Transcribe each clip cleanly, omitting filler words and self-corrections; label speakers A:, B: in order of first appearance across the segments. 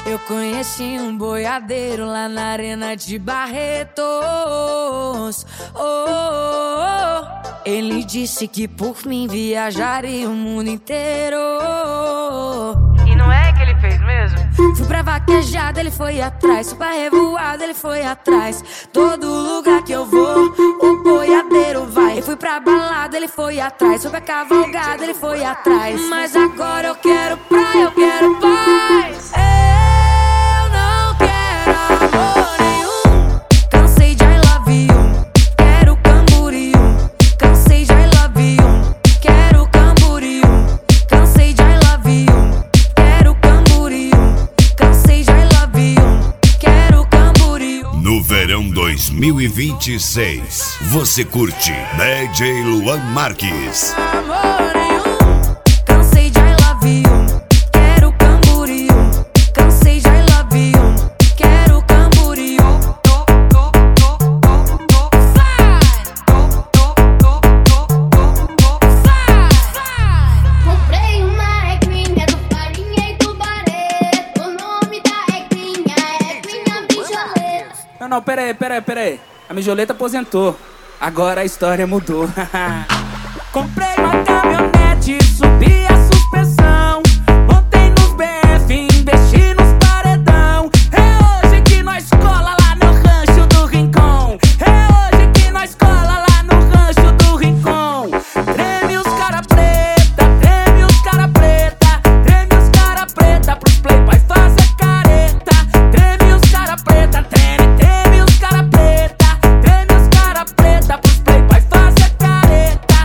A: Eu conheci um boiadeiro lá na Arena de Barretos. Ele disse que por mim viajaria o mundo inteiro.
B: E não é que ele fez mesmo?
A: Fui pra vaquejada, ele foi atrás. Fui pra revoada, ele foi atrás. Todo lugar que eu vou, o boiadeiro vai. Eu fui pra balada, ele foi atrás. Fui pra cavalgada, ele foi atrás. Mas agora eu quero praia, eu quero paz. Eu não quero amor nenhum. Cansei de I love you. Quero Camboriú. Cansei de I love you. Quero Camboriú. Cansei de I love you. Quero Camboriú. Cansei de I love you. Quero Camboriú.
C: No verão 2026, você curte DJ Luan Marques.
A: Amor nenhum. Cansei de I love you. Quero Camboriú. Cansei de I love you. Quero Camboriú.
D: Comprei uma egrinha do farinha e do bareto. O nome da egrinha é Egrinha Mijoleta.
E: Não, peraí. A Mijoleta aposentou. Agora a história mudou. Comprei uma caminhonete, subi a suspensão. Montei nos BF, investi nos paredão. É hoje que nós cola lá no rancho do Rincon. É hoje que nós cola lá no rancho do Rincon. Treme os cara preta, treme os cara preta. Treme os cara preta pros playboy fazer careta. Treme os cara preta, treme os cara preta. Treme os cara preta pros playboy fazer careta.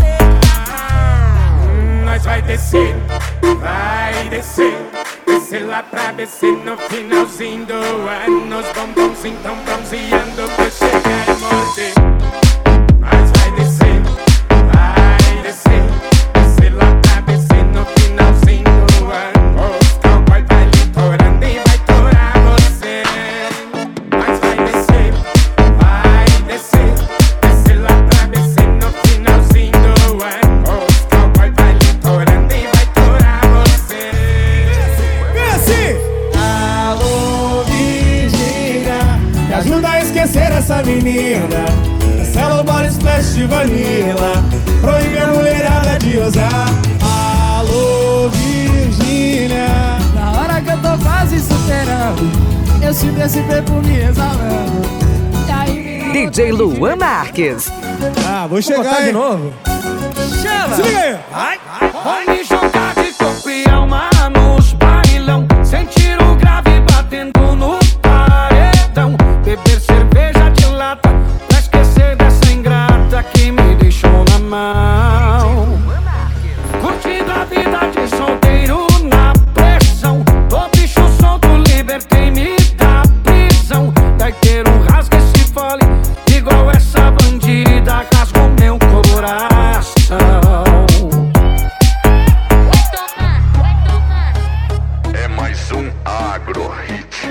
F: Nós vai descer, descer lá pra descer no finalzinho do ano. Os bombons tão bronzeando pra chegar e morder. Nós vai descer, descer lá pra descer no finalzinho do ano. Os cowboy vai litorando e vai torar você. Nós vai descer, descer lá pra descer no finalzinho do ano. Os cowboy vai litorando e vai torar você.
G: Vem assim! Alô, Virgínia, me ajuda a esquecer essa menina. Cancela o body splash de vanilla, proíbe a mulherada de usar. Alô, Virgínia,
H: Na hora que eu tô quase superando, eu sinto esse tempo me exalando. E aí,
I: DJ Luan Marques.
G: vou chegar de novo.
H: chama!
G: Se liga aí!
E: Vai me jogar de corpo e alma nos bailão. Sentir o grave batendo no paredão. Beber cerveja de lata pra esquecer dessa ingrata que me deixou na mão. Curtindo a vida de solteiro na pressão. Tô bicho solto, libertei-me da prisão. Vai ter um rasga esse fole, igual essa bandida rasgou meu coração.
C: É mais um Agro Hit.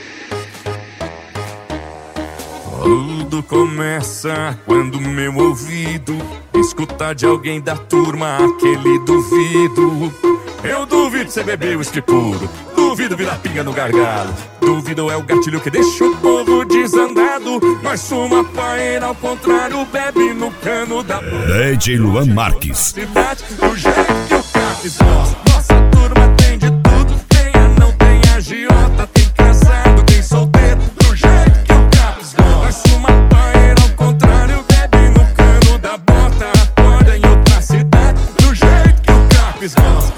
F: Tudo começa quando meu ouvido escuta de alguém da turma aquele duvido. Eu duvido cê beber uísque puro, duvido virar pinga no gargalo. Duvido é o gatilho que deixa o povo desandado. Nós fuma paeira ao contrário, bebe no cano da
C: DJ Luan Marques.
F: cidade. Do jeito que o Capes gosta. Nossa turma tem de tudo, tem anão, tem agiota, tem casado, tem solteiro. Do jeito que o Capes gosta. Nós fuma paeira ao contrário, bebe no cano da bota. Acorda em outra cidade, do jeito que o Capes gosta.